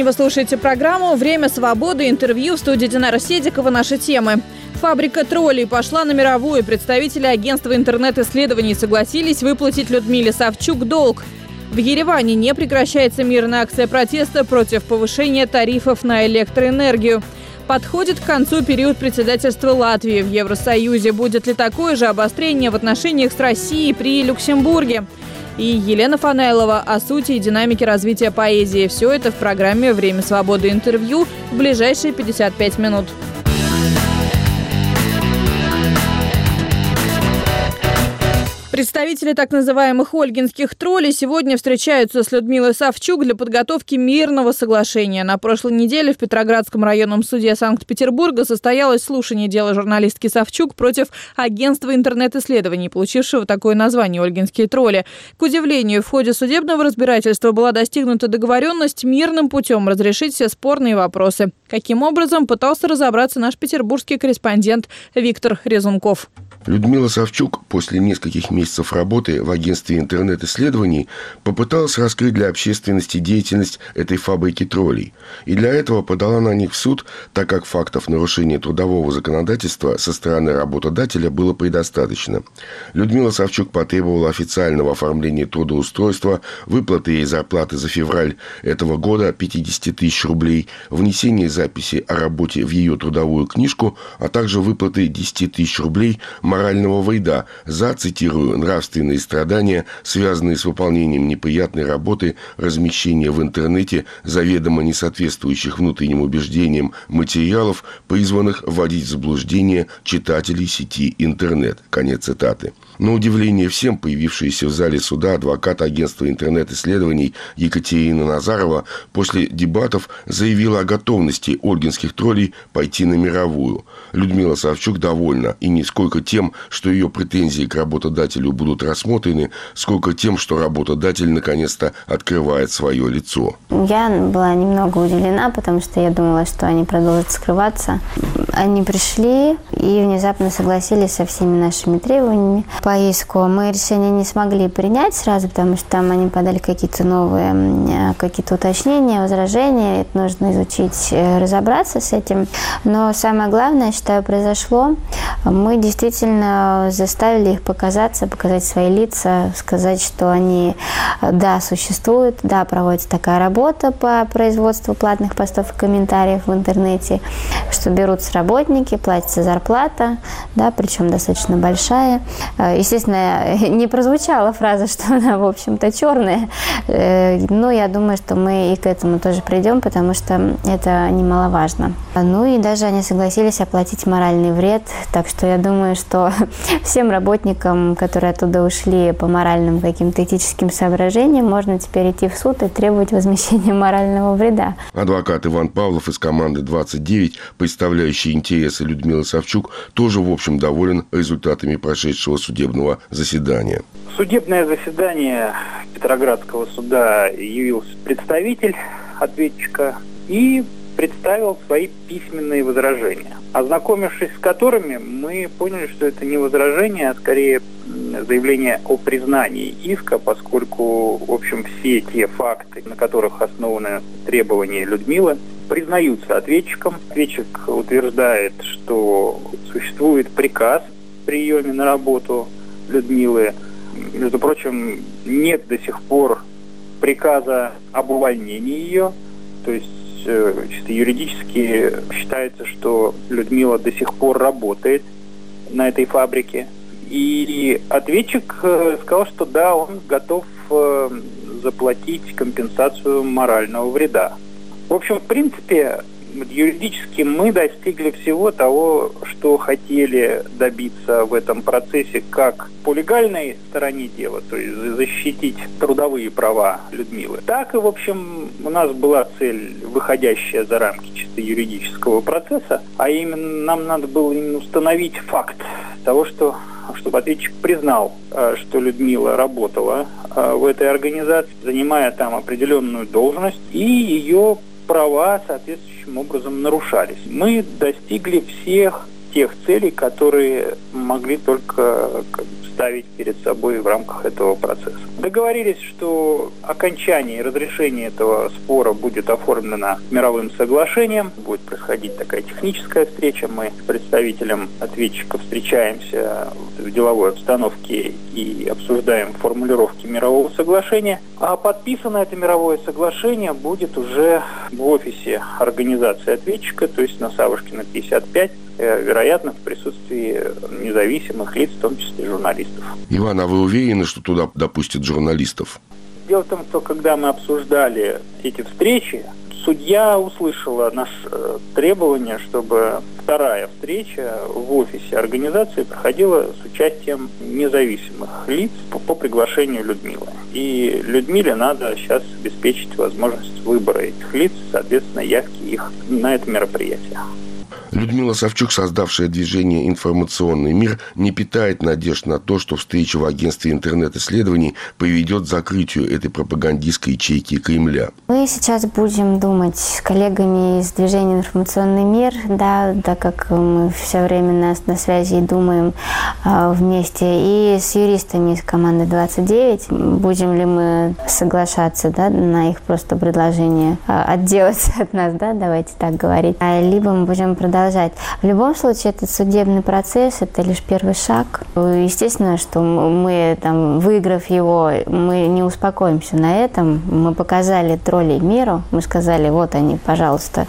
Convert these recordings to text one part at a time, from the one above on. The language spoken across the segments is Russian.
Вы слушаете программу «Время свободы», интервью в студии Динара Седикова. Наши темы. Фабрика троллей пошла на мировую. Представители агентства интернет-исследований согласились выплатить Людмиле Савчук долг. В Ереване не прекращается мирная акция протеста против повышения тарифов на электроэнергию. Подходит к концу период председательства Латвии в Евросоюзе. Будет ли такое же обострение в отношениях с Россией при Люксембурге? И Елена Фанайлова о сути и динамике развития поэзии. Все это в программе «Время свободы» интервью в ближайшие 55 минут. Представители так называемых ольгинских троллей сегодня встречаются с Людмилой Савчук для подготовки мирного соглашения. На прошлой неделе в Петроградском районном суде Санкт-Петербурга состоялось слушание дела журналистки Савчук против агентства интернет-исследований, получившего такое название «Ольгинские тролли». К удивлению, в ходе судебного разбирательства была достигнута договоренность мирным путем разрешить все спорные вопросы. Каким образом, пытался разобраться наш петербургский корреспондент Виктор Резунков. Людмила Савчук после нескольких месяцев работы в агентстве интернет-исследований попыталась раскрыть для общественности деятельность этой фабрики троллей. И для этого подала на них в суд, так как фактов нарушения трудового законодательства со стороны работодателя было предостаточно. Людмила Савчук потребовала официального оформления трудоустройства, выплаты ей зарплаты за февраль этого года 50 тысяч рублей, внесения записи о работе в ее трудовую книжку, а также выплаты 10 тысяч рублей морального вреда за, цитирую, нравственные страдания, связанные с выполнением неприятной работы, размещение в интернете заведомо несоответствующих внутренним убеждениям материалов, призванных вводить в заблуждение читателей сети интернет. Конец цитаты. На удивление всем, появившаяся в зале суда адвокат агентства интернет-исследований Екатерина Назарова после дебатов заявила о готовности ольгинских троллей пойти на мировую. Людмила Савчук довольна и не сколько тем, что ее претензии к работодателю будут рассмотрены, сколько тем, что работодатель наконец-то открывает свое лицо. Я была немного удивлена, потому что я думала, что они продолжат скрываться. Они пришли и внезапно согласились со всеми нашими требованиями по иску. Мы решение не смогли принять сразу, потому что там они подали какие-то новые, какие-то уточнения, возражения. Это нужно изучить, разобраться с этим. Но самое главное, считаю, произошло. Мы действительно заставили их показать свои лица, сказать, что они, да, существуют, да, проводится такая работа по производству платных постов и комментариев в интернете, что берутся работники, платится зарплата, да, причем достаточно большая. Естественно, не прозвучала фраза, что она, в общем-то, черная, но я думаю, что мы и к этому тоже придем, потому что это немаловажно. Ну и даже они согласились оплатить моральный вред, так что я думаю, что всем работникам, которые оттуда ушли по моральным каким-то этическим соображениям, можно теперь идти в суд и требовать возмещения морального вреда. Адвокат Иван Павлов из команды 29, представляющий интересы Людмилы Савчук, тоже, в общем, доволен результатами прошедшего судебного заседания. В судебное заседание Петроградского суда явился представитель ответчика и представил свои письменные возражения, ознакомившись с которыми, мы поняли, что это не возражение, а скорее заявление о признании иска, поскольку, в общем, все те факты, на которых основаны требования Людмилы, признаются ответчиком. Ответчик утверждает, что существует приказ о приеме на работу Людмилы. Между прочим, нет до сих пор приказа об увольнении ее, то есть чисто юридически считается, что Людмила до сих пор работает на этой фабрике. И ответчик сказал, что да, он готов заплатить компенсацию морального вреда. В общем, в принципе, юридически мы достигли всего того, что хотели добиться в этом процессе, как по легальной стороне дела, то есть защитить трудовые права Людмилы, так и, в общем, у нас была цель, выходящая за рамки чисто юридического процесса, а именно нам надо было именно установить факт того, чтобы ответчик признал, что Людмила работала в этой организации, занимая там определенную должность, и ее права соответствующим образом нарушались. Мы достигли всех тех целей, которые могли только ставить перед собой в рамках этого процесса. Договорились, что окончание и разрешение этого спора будет оформлено мировым соглашением. Будет происходить такая техническая встреча. Мы с представителем ответчика встречаемся в деловой обстановке и обсуждаем формулировки мирового соглашения. А подписано это мировое соглашение будет уже в офисе организации ответчика, то есть на Савушкина, 55, вероятно, в присутствии независимых лиц, в том числе журналистов. Иван, а вы уверены, что туда допустят журналистов? Дело в том, что когда мы обсуждали эти встречи, судья услышала наше требование, чтобы вторая встреча в офисе организации проходила с участием независимых лиц по приглашению Людмилы. И Людмиле надо сейчас обеспечить возможность выбора этих лиц, соответственно, явки их на это мероприятие. Людмила Савчук, создавшая движение «Информационный мир», не питает надежд на то, что встреча в агентстве интернет-исследований приведет к закрытию этой пропагандистской ячейки Кремля. Мы сейчас будем думать с коллегами из движения «Информационный мир», да, так как мы все время на связи и думаем вместе, и с юристами из команды 29, будем ли мы соглашаться, да, на их просто предложение отделаться от нас, да, давайте так говорить, либо мы будем продолжать. В любом случае, этот судебный процесс – это лишь первый шаг. Естественно, что мы, выиграв его, мы не успокоимся на этом. Мы показали троллей миру, мы сказали, вот они, пожалуйста,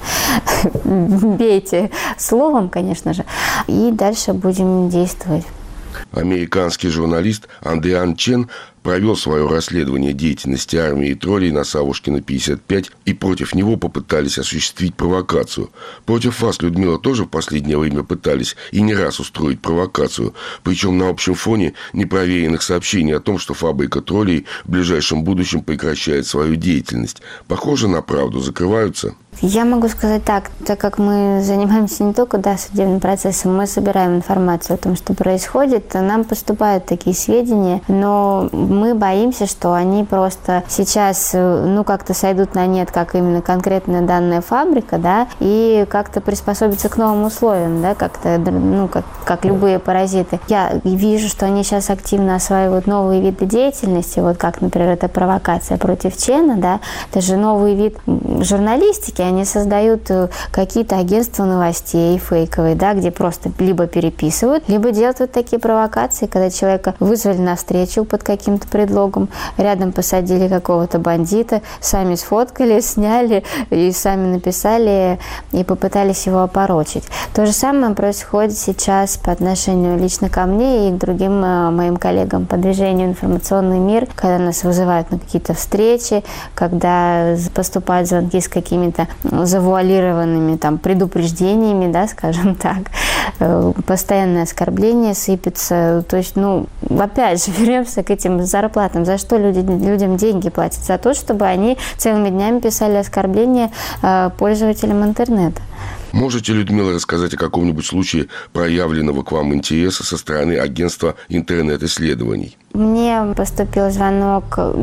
бейте словом, конечно же, и дальше будем действовать. Американский журналист Андриан Чен провел свое расследование деятельности армии троллей на Савушкина, 55, и против него попытались осуществить провокацию. Против вас, Людмила, тоже в последнее время пытались и не раз устроить провокацию, причем на общем фоне непроверенных сообщений о том, что фабрика троллей в ближайшем будущем прекращает свою деятельность. Похоже на правду, закрываются? Я могу сказать так как мы занимаемся не только судебным процессом, мы собираем информацию о том, что происходит, нам поступают такие сведения, но мы боимся, что они просто сейчас, как-то сойдут на нет, как именно конкретная данная фабрика, да, и как-то приспособятся к новым условиям, да, как-то, как любые паразиты. Я вижу, что они сейчас активно осваивают новые виды деятельности, вот как, например, эта провокация против Чена, да, это же новый вид журналистики, они создают какие-то агентства новостей фейковые, да, где просто либо переписывают, либо делают вот такие провокации, когда человека вызвали на встречу под каким-то предлогом, рядом посадили какого-то бандита, сами сфоткали, сняли и сами написали и попытались его опорочить. То же самое происходит сейчас по отношению лично ко мне и к другим моим коллегам по движению «Информационный мир», когда нас вызывают на какие-то встречи, когда поступают звонки с какими-то завуалированными предупреждениями, да, скажем так. Постоянное оскорбление сыпется. То есть, опять же, вернемся к этим зарплатам. За что людям деньги платят? За то, чтобы они целыми днями писали оскорбления пользователям интернета. Можете, Людмила, рассказать о каком-нибудь случае проявленного к вам интереса со стороны агентства интернет-исследований? Мне поступил звонок,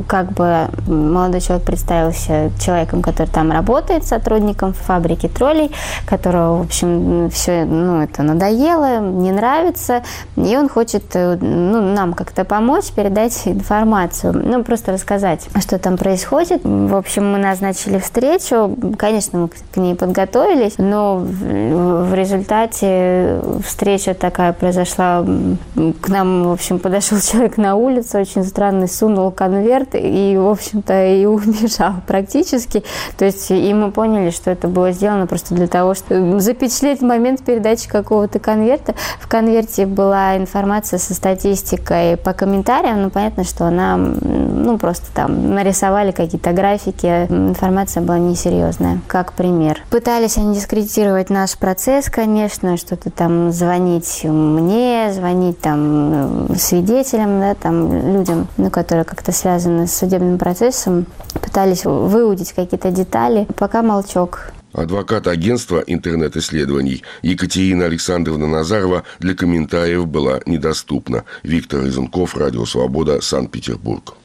молодой человек представился человеком, который там работает, сотрудником фабрики троллей, которого, в общем, все это надоело, не нравится, и он хочет нам как-то помочь, передать информацию, просто рассказать, что там происходит. В общем, мы назначили встречу, конечно, мы к ней подготовились, но в результате встреча такая произошла, к нам, в общем, подошел человек на улицу, очень странный, сунул конверт и, в общем-то, и убежал практически. То есть, и мы поняли, что это было сделано просто для того, чтобы запечатлеть момент передачи какого-то конверта. В конверте была информация со статистикой по комментариям, понятно, что она, просто там нарисовали какие-то графики, информация была несерьезная, как пример. Пытались они дискредитировать наш процесс, конечно, что-то там звонить мне, звонить свидетелям, да, людям, которые как-то связаны с судебным процессом, пытались выудить какие-то детали. Пока молчок. Адвокат агентства интернет-исследований Екатерина Александровна Назарова для комментариев была недоступна. Виктор Изенков, Радио Свобода, Санкт-Петербург.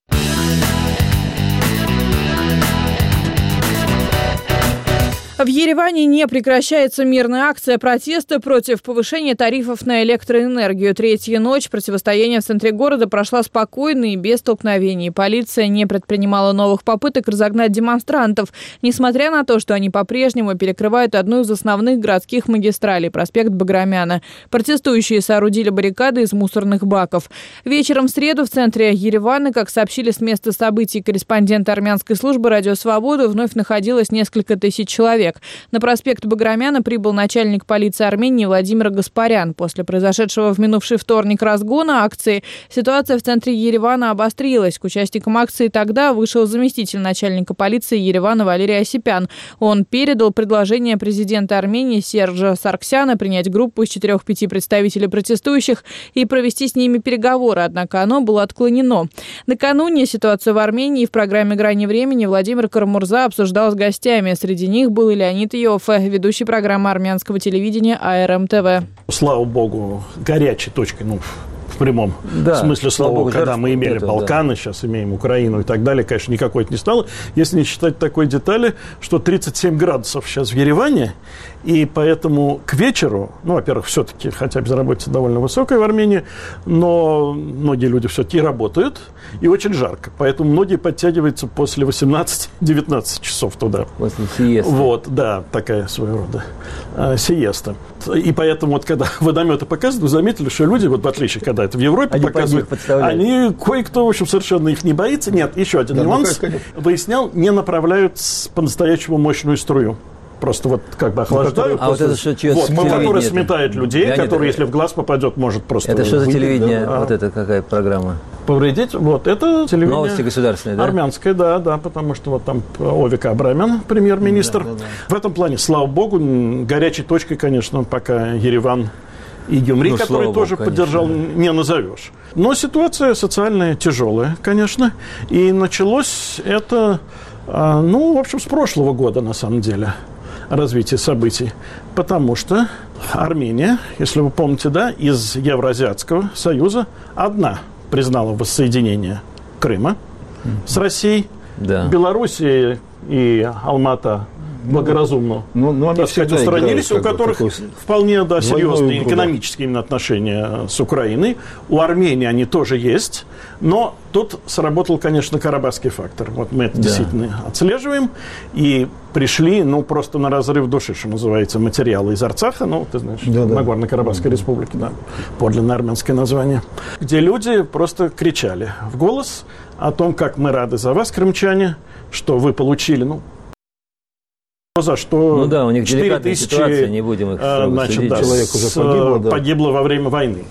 В Ереване не прекращается мирная акция протеста против повышения тарифов на электроэнергию. Третья ночь противостояния в центре города прошла спокойно и без столкновений. Полиция не предпринимала новых попыток разогнать демонстрантов, несмотря на то, что они по-прежнему перекрывают одну из основных городских магистралей – проспект Баграмяна. Протестующие соорудили баррикады из мусорных баков. Вечером в среду в центре Еревана, как сообщили с места событий корреспонденты армянской службы «Радио Свобода», вновь находилось несколько тысяч человек. На проспект Баграмяна прибыл начальник полиции Армении Владимир Гаспарян. После произошедшего в минувший вторник разгона акции ситуация в центре Еревана обострилась. К участникам акции тогда вышел заместитель начальника полиции Еревана Валерий Осипян. Он передал предложение президента Армении Сержа Сарксяна принять группу из 4-5 представителей протестующих и провести с ними переговоры, однако оно было отклонено. Накануне ситуацию в Армении в программе «Грани времени» Владимир Карамурза обсуждал с гостями. Среди них был и Леонид Йоффе, ведущий программы армянского телевидения АРМ-ТВ. Слава богу, горячей точкой, в прямом смысле слова, когда мы имели Балканы, сейчас имеем Украину и так далее, конечно, никакой это не стало, если не считать такой детали, что 37 градусов сейчас в Ереване, и поэтому к вечеру, во-первых, все-таки, хотя безработица довольно высокая в Армении, но многие люди все-таки работают, и очень жарко, поэтому многие подтягиваются после 18-19 часов туда. После сиесты. Такая своего рода сиеста. И поэтому, когда водометы показывают, вы заметили, что люди, в отличие, когда это в Европе показывают, они, кое-кто, в общем, совершенно их не боится. Нет, еще один нюанс. Выяснял, не направляют по-настоящему мощную струю. Просто охлаждают. А вот это что, который сметает людей, который, если в глаз попадет, может просто... Это что за телевидение? Вот это какая программа? Повредить? Это телевидение... Новости государственные, да? Армянское, да, потому что там Овик Абрамян, премьер-министр. В этом плане, слава богу, горячей точкой, конечно, пока Ереван и Гюмри, который тоже поддержал, не назовешь. Но ситуация социальная тяжелая, конечно. И началось это, в общем, с прошлого года, на самом деле, развитие событий. Потому что Армения, если вы помните, из Евразиатского союза одна признала воссоединение Крыма с Россией. Белоруссия и Алмата благоразумно, устранились, у которых вполне серьезные экономические отношения с Украиной. У Армении они тоже есть, но тут сработал, конечно, карабахский фактор. Мы это действительно отслеживаем. И пришли, просто на разрыв души, что называется, материалы из Арцаха, ты знаешь, Нагорно-Карабахской республики, подлинное армянское название, где люди просто кричали в голос о том, как мы рады за вас, крымчане, что вы получили, за что у них 4 ситуация, не будем их человек уже погибло во время войны.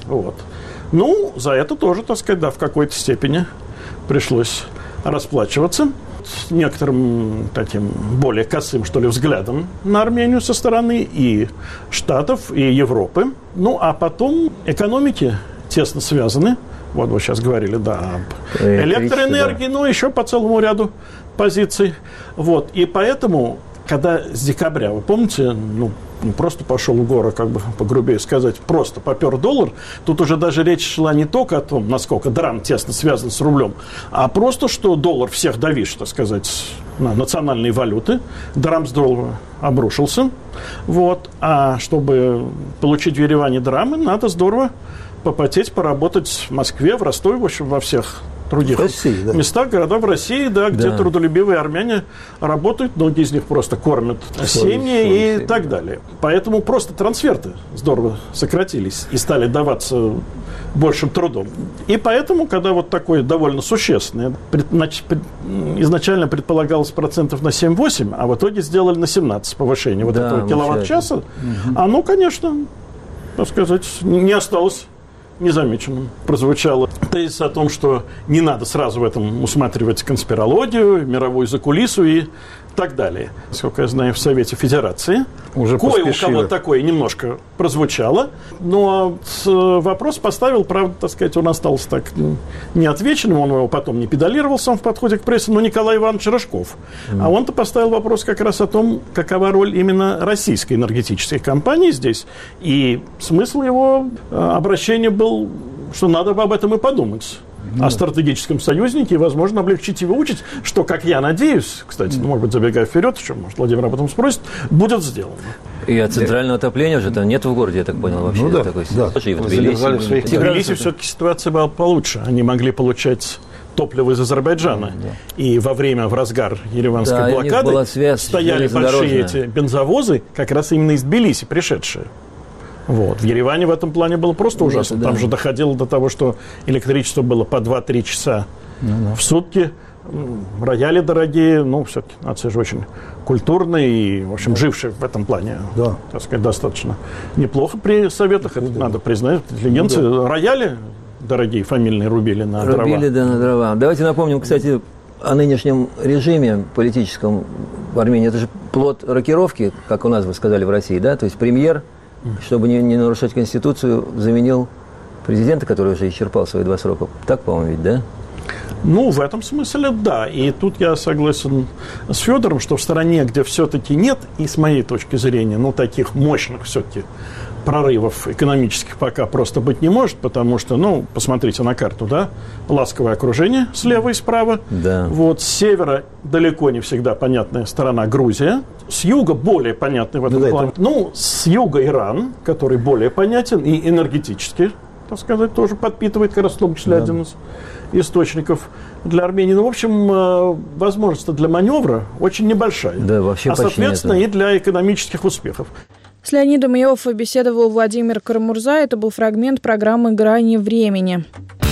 За это тоже, в какой-то степени пришлось расплачиваться некоторым таким более косым, взглядом на Армению со стороны и Штатов, и Европы. А потом экономики тесно связаны. Вы сейчас говорили, об электроэнергии, еще по целому ряду позиций. И поэтому, когда с декабря, вы помните, просто пошел в гору, погрубее сказать, просто попер доллар, тут уже даже речь шла не только о том, насколько драм тесно связан с рублем, а просто, что доллар всех давишь, на национальные валюты, драм здорово обрушился, а чтобы получить в Ереване драмы, надо здорово попотеть, поработать в Москве, в Ростове, в общем, во всех других местах, городах в России, где трудолюбивые армяне работают, многие из них просто кормят семьи и так далее. Поэтому просто трансферты здорово сократились и стали даваться большим трудом. И поэтому, когда такое довольно существенное, изначально предполагалось процентов на 7-8, а в итоге сделали на 17 повышение этого киловатт-часа, оно, конечно, не осталось незамеченным. Прозвучало тезис о том, что не надо сразу в этом усматривать конспирологию, мировую закулису и так далее. Насколько я знаю, в Совете Федерации уже кое у кого такое немножко прозвучало, но вопрос поставил, правда, он остался неотвеченным, он его потом не педалировал сам в подходе к прессе, но Николай Иванович Рожков. А он-то поставил вопрос как раз о том, какова роль именно российской энергетической компании здесь. И смысл его обращения был, что надо об этом и подумать. о стратегическом союзнике и, возможно, облегчить его участь, что, как я надеюсь, кстати, может быть, забегая вперед, еще, может, Владимир об этом спросит, будет сделано. И от центрального отопления уже там нет в городе, я так понял, вообще. Ну да, такой да. И в Тбилиси все-таки ситуация была получше. Они могли получать топливо из Азербайджана. И во разгар ереванской блокады стояли большие эти бензовозы, как раз именно из Тбилиси пришедшие. Вот. В Ереване в этом плане было просто ужасно. Там же доходило до того, что электричество было по 2-3 часа в сутки. Рояли дорогие, все-таки нация же очень культурная и, в общем, жившая в этом плане, так сказать, достаточно неплохо при советах, это надо признать, интеллигенции. Рояли дорогие, фамильные, рубили на дрова. Рубили, да, на дрова. Давайте напомним, кстати, о нынешнем режиме политическом в Армении. Это же плод рокировки, как у нас, вы сказали, в России, да? То есть премьер, чтобы не нарушать Конституцию, заменил президента, который уже исчерпал свои 2 срока. Так, по-моему, ведь, да? В этом смысле, да. И тут я согласен с Федором, что в стране, где все-таки нет, и с моей точки зрения, таких мощных все-таки прорывов экономических пока просто быть не может, потому что, посмотрите на карту, да, ласковое окружение слева и справа. Да. Вот с севера далеко не всегда понятная сторона Грузия, с юга более понятный в этом плане. С юга Иран, который более понятен и энергетически, так сказать, тоже подпитывает, как раз в том числе один из источников для Армении. В общем, возможность для маневра очень небольшая. Да, вообще соответственно, и для экономических успехов. С Леонидом Иоффе беседовал Владимир Карамурза. Это был фрагмент программы «Грани времени».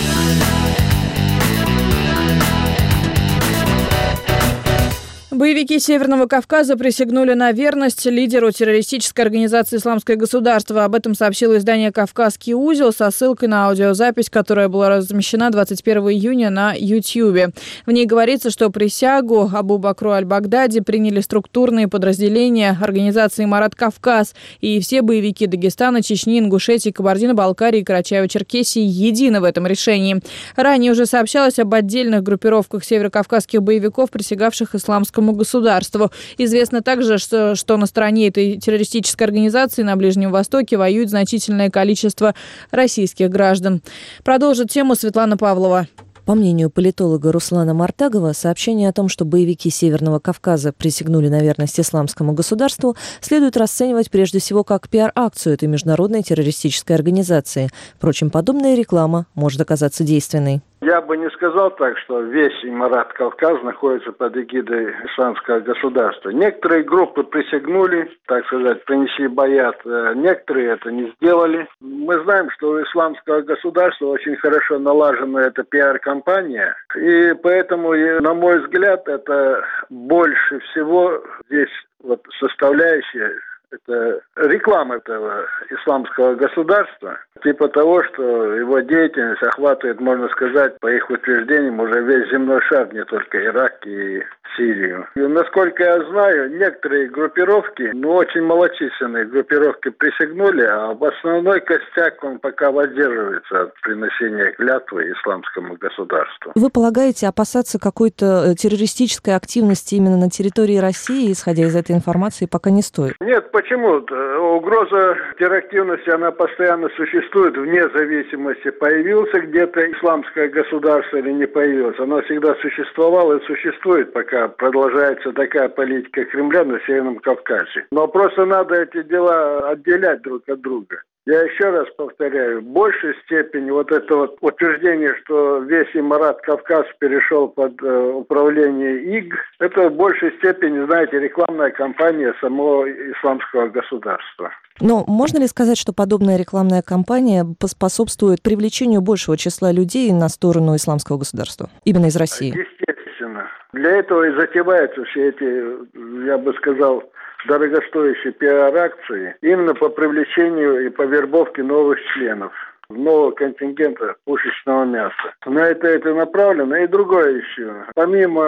Боевики Северного Кавказа присягнули на верность лидеру террористической организации «Исламское государство». Об этом сообщило издание «Кавказский узел» со ссылкой на аудиозапись, которая была размещена 21 июня на YouTube. В ней говорится, что присягу Абу Бакру аль-Багдади приняли структурные подразделения организации «Марат Кавказ» и все боевики Дагестана, Чечни, Ингушетии, Кабардино-Балкарии и Карачаево-Черкесии едины в этом решении. Ранее уже сообщалось об отдельных группировках северокавказских боевиков, присягавших исламскому государству. Известно также, что на стороне этой террористической организации на Ближнем Востоке воюет значительное количество российских граждан. Продолжит тему Светлана Павлова. По мнению политолога Руслана Мартагова, сообщение о том, что боевики Северного Кавказа присягнули на верность исламскому государству, следует расценивать прежде всего как пиар-акцию этой международной террористической организации. Впрочем, подобная реклама может оказаться действенной. Я бы не сказал так, что весь Марат Кавказ находится под эгидой исламского государства. Некоторые группы присягнули, так сказать, принесли баят, некоторые это не сделали. Мы знаем, что у исламского государства очень хорошо налажена эта пиар-компания, и поэтому, на мой взгляд, это больше всего здесь составляющая это реклама этого исламского государства, типа того, что его деятельность охватывает, можно сказать, по их утверждениям, уже весь земной шар, не только Ирак и Сирию. И, насколько я знаю, некоторые группировки, очень малочисленные группировки присягнули, а в основной костяк он пока воздерживается от приношения клятвы исламскому государству. Вы полагаете, опасаться какой-то террористической активности именно на территории России, исходя из этой информации, пока не стоит? Нет, почему? Угроза терроактивности, она постоянно существует, вне зависимости, появился где-то исламское государство или не появилось. Оно всегда существовало и существует, пока продолжается такая политика Кремля на Северном Кавказе. Но просто надо эти дела отделять друг от друга. Я еще раз повторяю, в большей степени это утверждение, что весь Марат Кавказ перешел под управление ИГ, это в большей степени, знаете, рекламная кампания самого исламского государства. Но можно ли сказать, что подобная рекламная кампания поспособствует привлечению большего числа людей на сторону исламского государства, именно из России? Естественно. Для этого и затеваются все эти, я бы сказал, дорогостоящие пиар-акции именно по привлечению и по вербовке новых членов, нового контингента пушечного мяса. На это направлено. И другое еще. Помимо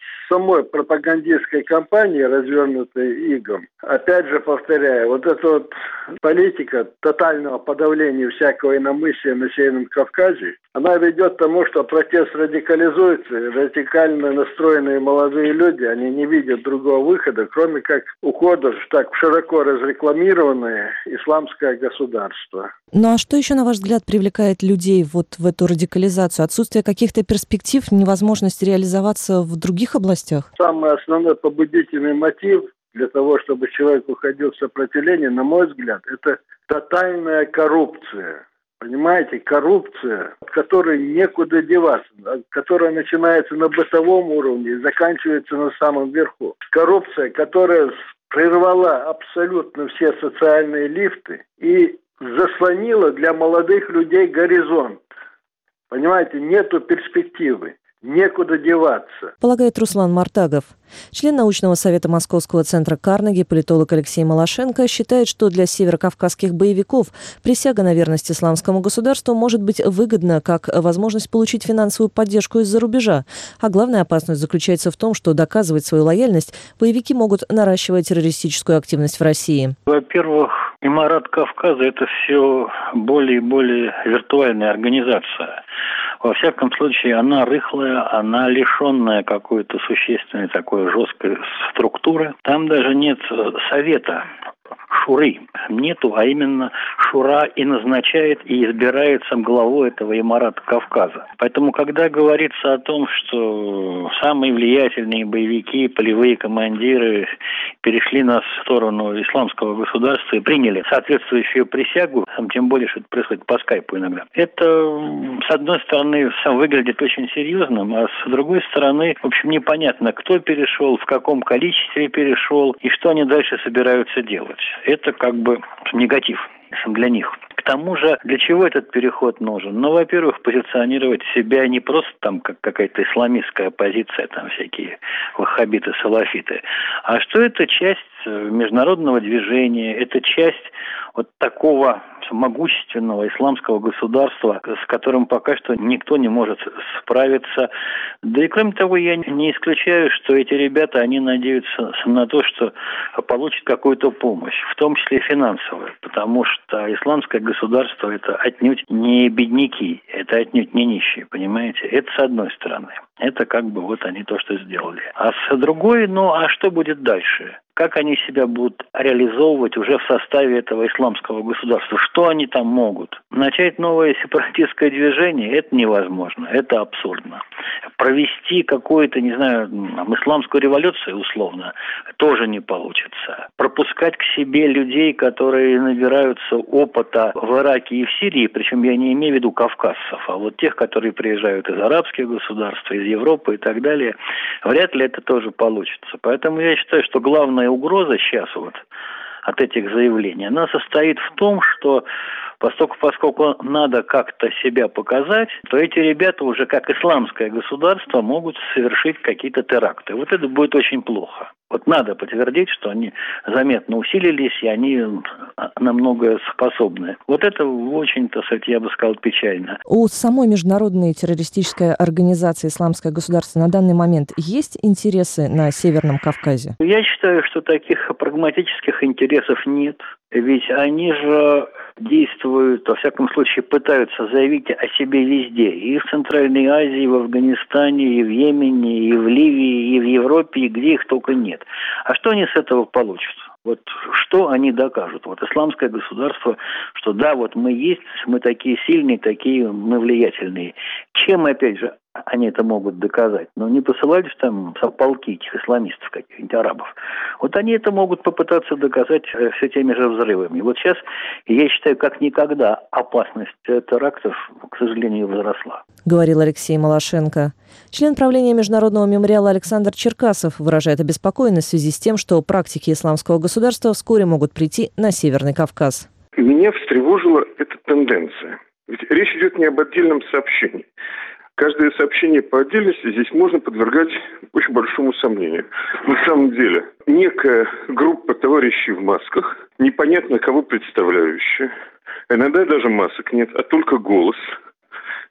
самой пропагандистской кампании, развернутой ИГом, опять же повторяю, вот эта вот политика тотального подавления всякого иномыслия на Северном Кавказе, она ведет к тому, что протест радикализуется, и радикально настроенные молодые люди, они не видят другого выхода, кроме как ухода в так широко разрекламированное исламское государство. Ну а что еще, на ваш взгляд, привлекает людей вот в эту радикализацию? Отсутствие каких-то перспектив, невозможность реализоваться в других областях? Самый основной побудительный мотив для того, чтобы человек уходил в сопротивление, на мой взгляд, это тотальная коррупция. Понимаете, коррупция, от которой некуда деваться, которая начинается на бытовом уровне и заканчивается на самом верху. Коррупция, которая прервала абсолютно все социальные лифты и заслонила для молодых людей горизонт. Понимаете, нету перспективы. Некуда деваться. Полагает Руслан Мартагов. Член научного совета Московского центра Карнеги, политолог Алексей Малашенко, считает, что для северокавказских боевиков присяга на верность исламскому государству может быть выгодна как возможность получить финансовую поддержку из-за рубежа. А главная опасность заключается в том, что доказывать свою лояльность боевики могут, наращивая террористическую активность в России. Во-первых, Эмират Кавказа – это все более и более виртуальная организация. Во всяком случае, она рыхлая, она лишенная какой-то существенной такой жесткой структуры. Там даже нет совета, шуры нету, а именно шура и назначает, и избирает сам главу этого Эмирата Кавказа. Поэтому, когда говорится о том, что самые влиятельные боевики, полевые командиры перешли на сторону исламского государства и приняли соответствующую присягу, тем более, что это происходит по скайпу иногда, это, с одной стороны, выглядит очень серьезным, а с другой стороны, в общем, непонятно, кто перешел, в каком количестве перешел и что они дальше собираются делать. Это как бы негатив для них. К тому же, для чего этот переход нужен? Ну, во-первых, позиционировать себя не просто там как какая-то исламистская оппозиция, там всякие ваххабиты, салафиты, а что это часть международного движения, это часть вот такого могущественного исламского государства, с которым пока что никто не может справиться. Да и кроме того, я не исключаю, что эти ребята, они надеются на то, что получат какую-то помощь, в том числе финансовую, потому что исламское государство – это отнюдь не бедняки, это отнюдь не нищие, понимаете? Это с одной стороны. Это как бы вот они то, что сделали. А с другой, а что будет дальше? Как они себя будут реализовывать уже в составе этого исламского государства? Что они там могут? Начать новое сепаратистское движение – это невозможно, это абсурдно. Провести какую-то, не знаю, исламскую революцию условно тоже не получится. Пропускать к себе людей, которые набираются опыта в Ираке и в Сирии, причем я не имею в виду кавказцев, а вот тех, которые приезжают из арабских государств, из Европы и так далее, вряд ли это тоже получится. Поэтому я считаю, что главная угроза сейчас вот от этих заявлений, она состоит в том, что поскольку надо как-то себя показать, то эти ребята уже как исламское государство могут совершить какие-то теракты. Вот это будет очень плохо. Вот надо подтвердить, что они заметно усилились, и они на многое способны. Вот это очень, я бы сказал, печально. У самой международной террористической организации «Исламское государство» на данный момент есть интересы на Северном Кавказе? Я считаю, что таких прагматических интересов нет. Ведь они же действуют, во всяком случае, пытаются заявить о себе везде. И в Центральной Азии, и в Афганистане, и в Йемене, и в Ливии, и в Европе, и где их только нет. А что они с этого получат? Вот что они докажут? Вот исламское государство, что да, вот мы есть, мы такие сильные, такие мы влиятельные. Чем, опять же, они это могут доказать? Но не посылать же там полки этих исламистов, каких-нибудь арабов. Вот они это могут попытаться доказать все теми же взрывами. Вот сейчас, я считаю, как никогда опасность терактов, к сожалению, возросла. Говорил Алексей Малашенко. Член правления Международного мемориала Александр Черкасов выражает обеспокоенность в связи с тем, что практики исламского государства вскоре могут прийти на Северный Кавказ. Меня встревожила эта тенденция. Ведь речь идет не об отдельном сообщении. Каждое сообщение по отдельности здесь можно подвергать очень большому сомнению. На самом деле, некая группа товарищей в масках, непонятно кого представляющая, иногда даже масок нет, а только голос,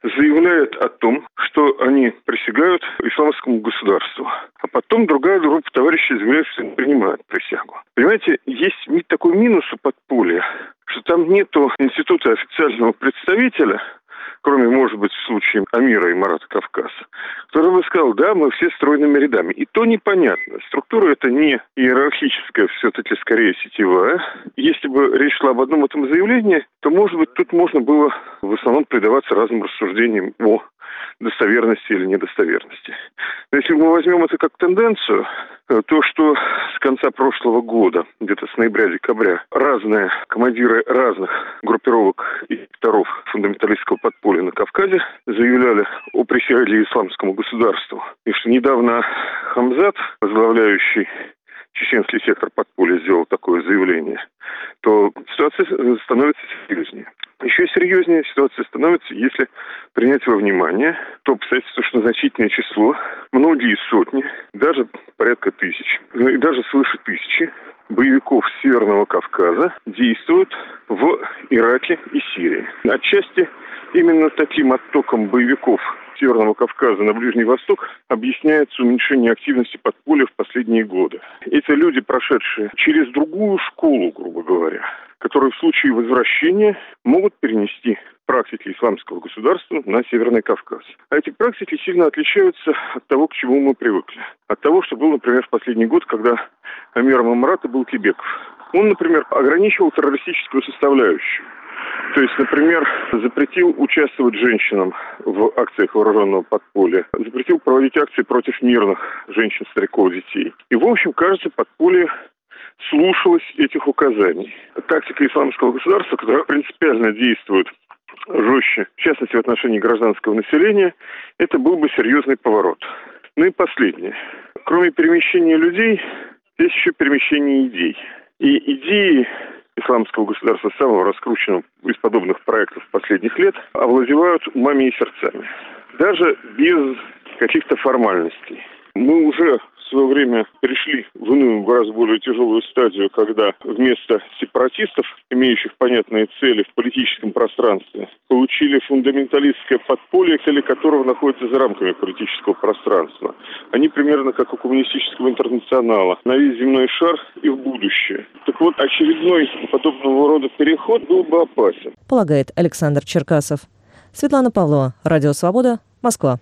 заявляет о том, что они присягают исламскому государству. А потом другая группа товарищей заявляет, что не принимают присягу. Понимаете, есть такой минус у подполья, что там нету института официального представителя, кроме, может быть, в случае Амира и Марата Кавказа, который бы сказал, да, мы все стройными рядами. И то непонятно. Структура это не иерархическая, все-таки скорее сетевая. Если бы речь шла об одном этом заявлении, то, может быть, тут можно было в основном предаваться разным рассуждениям о достоверности или недостоверности. Но если мы возьмем это как тенденцию, то, что с конца прошлого года, где-то с ноября-декабря, разные командиры разных группировок и секторов фундаменталистского подполья на Кавказе заявляли о присяге исламскому государству. И что недавно Хамзат, возглавляющий чеченский сектор подполья, сделал такое заявление, то ситуация становится серьезнее. Еще серьезнее ситуация становится, если принять во внимание то обстоятельство, что значительное число, многие сотни, даже порядка тысяч, и даже свыше тысячи боевиков Северного Кавказа действуют в Ираке и Сирии. Отчасти именно таким оттоком боевиков Северного Кавказа на Ближний Восток объясняется уменьшение активности подполья в последние годы. Это люди, прошедшие через другую школу, грубо говоря, которые в случае возвращения могут перенести практики исламского государства на Северный Кавказ. А эти практики сильно отличаются от того, к чему мы привыкли. От того, что было, например, в последний год, когда Амиром Амарата был Кебеков. Он, например, ограничивал террористическую составляющую. То есть, например, запретил участвовать женщинам в акциях вооруженного подполья, запретил проводить акции против мирных женщин, стариков, детей. И, в общем, кажется, подполье слушалось этих указаний. Тактика исламского государства, которая принципиально действует жестче, в частности, в отношении гражданского населения, это был бы серьезный поворот. Ну и последнее. Кроме перемещения людей, есть еще перемещение идей. И идеи исламского государства, самого раскрученного из подобных проектов последних лет, овладевают умами и сердцами. Даже без каких-то формальностей. Мы уже в свое время перешли в иную, гораздо более тяжелую стадию, когда вместо сепаратистов, имеющих понятные цели в политическом пространстве, получили фундаменталистское подполье, цели которого находятся за рамками политического пространства. Они примерно как у коммунистического интернационала, на весь земной шар и в будущее. Так вот, очередной подобного рода переход был бы опасен. Полагает Александр Черкасов. Светлана Павлова, Радио Свобода, Москва.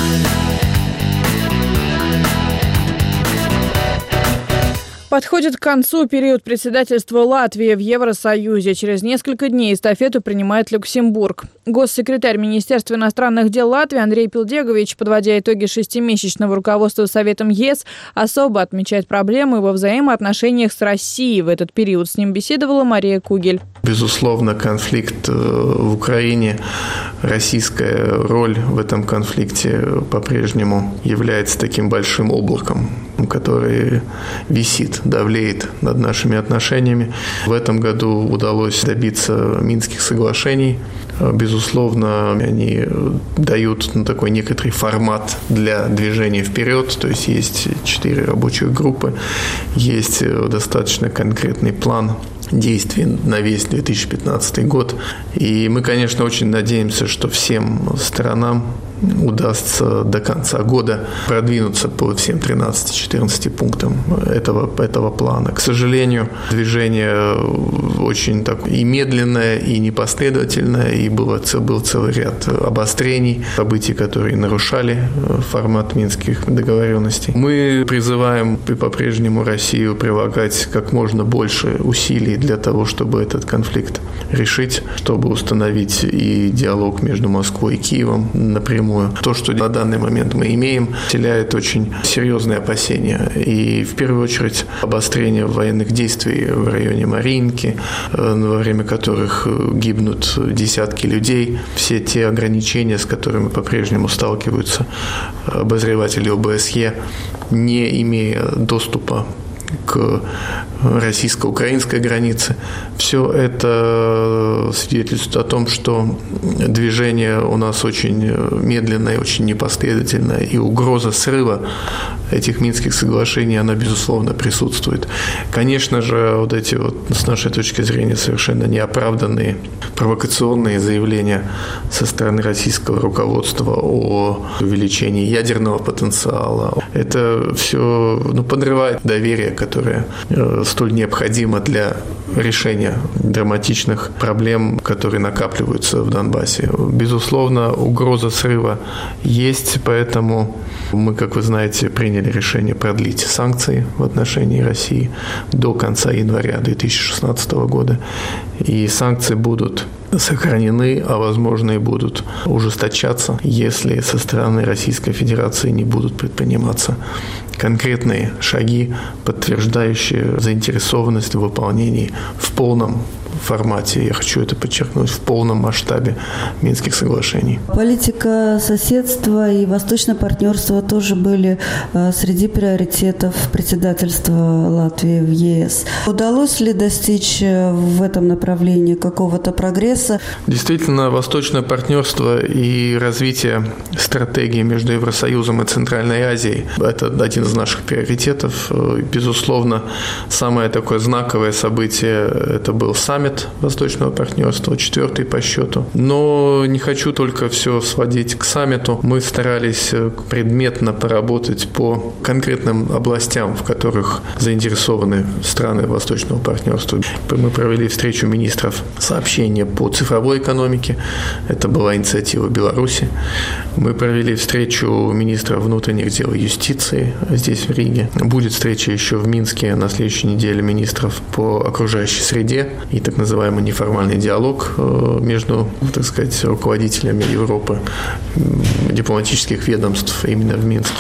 Подходит к концу период председательства Латвии в Евросоюзе. Через несколько дней эстафету принимает Люксембург. Госсекретарь Министерства иностранных дел Латвии Андрей Пилдегович, подводя итоги 6-месячного руководства Советом ЕС, особо отмечает проблемы во взаимоотношениях с Россией. В этот период с ним беседовала Мария Кугель. Безусловно, конфликт в Украине, российская роль в этом конфликте по-прежнему является таким большим облаком, который висит, давлеет над нашими отношениями. В этом году удалось добиться Минских соглашений. Безусловно, они дают такой некоторый формат для движения вперед. То есть есть 4 рабочих группы, есть достаточно конкретный план действий на весь 2015 год. И мы, конечно, очень надеемся, что всем сторонам удастся до конца года продвинуться по всем 13-14 пунктам этого плана. К сожалению, движение очень так и медленное, и непоследовательное, и был целый ряд обострений, событий, которые нарушали формат Минских договоренностей. Мы призываем по-прежнему Россию прилагать как можно больше усилий для того, чтобы этот конфликт решить, чтобы установить и диалог между Москвой и Киевом напрямую. То, что на данный момент мы имеем, вселяет очень серьезные опасения. И в первую очередь обострение военных действий в районе Мариинки, во время которых гибнут десятки людей. Все те ограничения, с которыми по-прежнему сталкиваются обозреватели ОБСЕ, не имея доступа к российско-украинской границе. Все это свидетельствует о том, что движение у нас очень медленное, очень непоследовательное, и угроза срыва этих Минских соглашений, она, безусловно, присутствует. Конечно же, вот эти вот, с нашей точки зрения, совершенно неоправданные провокационные заявления со стороны российского руководства о увеличении ядерного потенциала, это все подрывает доверие, которое столь необходимо для решения драматичных проблем, которые накапливаются в Донбассе. Безусловно, угроза срыва есть, поэтому мы, как вы знаете, приняли решение продлить санкции в отношении России до конца января 2016 года. И санкции будут сохранены, а возможно и будут ужесточаться, если со стороны Российской Федерации не будут предприниматься конкретные шаги, подтверждающие заинтересованность в выполнении в полном формате, я хочу это подчеркнуть, в полном масштабе Минских соглашений. Политика соседства и восточное партнерство тоже были среди приоритетов председательства Латвии в ЕС. Удалось ли достичь в этом направлении какого-то прогресса? Действительно, восточное партнерство и развитие стратегии между Евросоюзом и Центральной Азией – это один из наших приоритетов. Безусловно, самое такое знаковое событие – это был саммит Восточного партнерства, 4-й по счету. Но не хочу только все сводить к саммиту. Мы старались предметно поработать по конкретным областям, в которых заинтересованы страны Восточного партнерства. Мы провели встречу министров сообщения по цифровой экономике. Это была инициатива Беларуси. Мы провели встречу министров внутренних дел и юстиции здесь, в Риге. Будет встреча еще в Минске на следующей неделе министров по окружающей среде и так называемый неформальный диалог между, так сказать, руководителями Европы, дипломатических ведомств именно в Минске.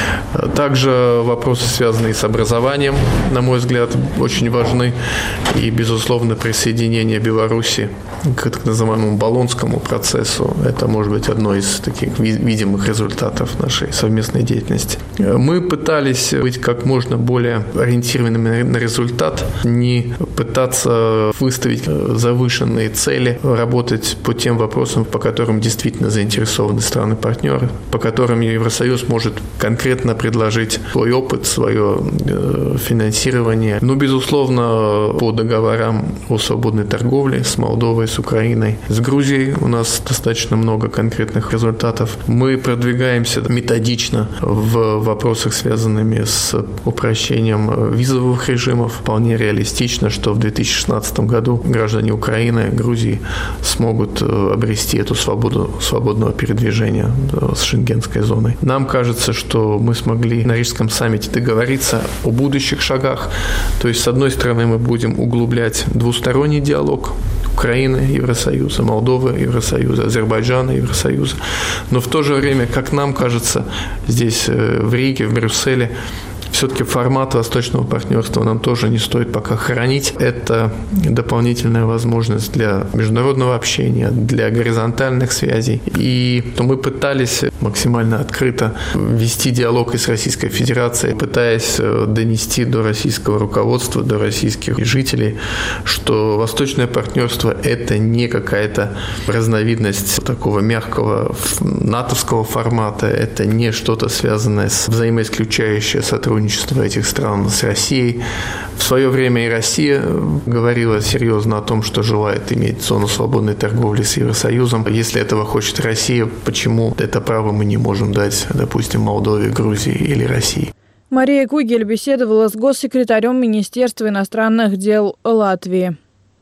Также вопросы, связанные с образованием, на мой взгляд, очень важны. И, безусловно, присоединение Беларуси к так называемому Болонскому процессу. Это может быть одно из таких видимых результатов нашей совместной деятельности. Мы пытались быть как можно более ориентированными на результат, не пытаться выставить завышенные цели, работать по тем вопросам, по которым действительно заинтересованы страны-партнеры, по которым Евросоюз может конкретно предложить свой опыт, свое финансирование. Но, безусловно, по договорам о свободной торговле с Молдовой, с Украиной, с Грузией у нас достаточно много конкретных результатов. Мы продвигаемся методично в вопросах, связанными с упрощением визовых режимов. Вполне реалистично, что в 2016 году граждане Украины, Грузии смогут обрести эту свободу свободного передвижения с шенгенской зоной. Нам кажется, что мы смогли на Рижском саммите договориться о будущих шагах. То есть, с одной стороны, мы будем углублять двусторонний диалог Украины, Евросоюза, Молдовы, Евросоюза, Азербайджана, Евросоюза. Но в то же время, как нам кажется, здесь в Риге, в Брюсселе, все-таки формат восточного партнерства нам тоже не стоит пока хоронить. Это дополнительная возможность для международного общения, для горизонтальных связей. И мы пытались максимально открыто вести диалог и с Российской Федерацией, пытаясь донести до российского руководства, до российских жителей, что восточное партнерство – это не какая-то разновидность такого мягкого натовского формата, это не что-то связанное с взаимоисключающее сотрудничество этих стран с Россией. В свое время и Россия говорила серьезно о том, что желает иметь зону свободной торговли с Евросоюзом. Если этого хочет Россия, почему это право мы не можем дать, допустим, Молдове, Грузии или России? Мария Кугель беседовала с госсекретарем Министерства иностранных дел Латвии.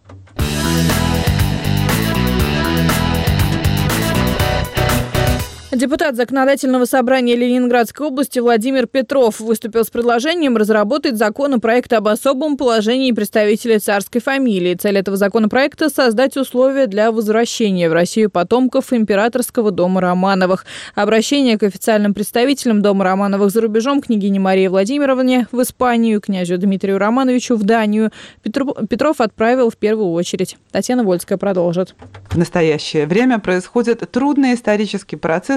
Депутат Законодательного собрания Ленинградской области Владимир Петров выступил с предложением разработать законопроект об особом положении представителей царской фамилии. Цель этого законопроекта – создать условия для возвращения в Россию потомков императорского дома Романовых. Обращение к официальным представителям дома Романовых за рубежом, княгине Марии Владимировне в Испанию, князю Дмитрию Романовичу в Данию, Петров отправил в первую очередь. Татьяна Вольская продолжит. В настоящее время происходит трудный исторический процесс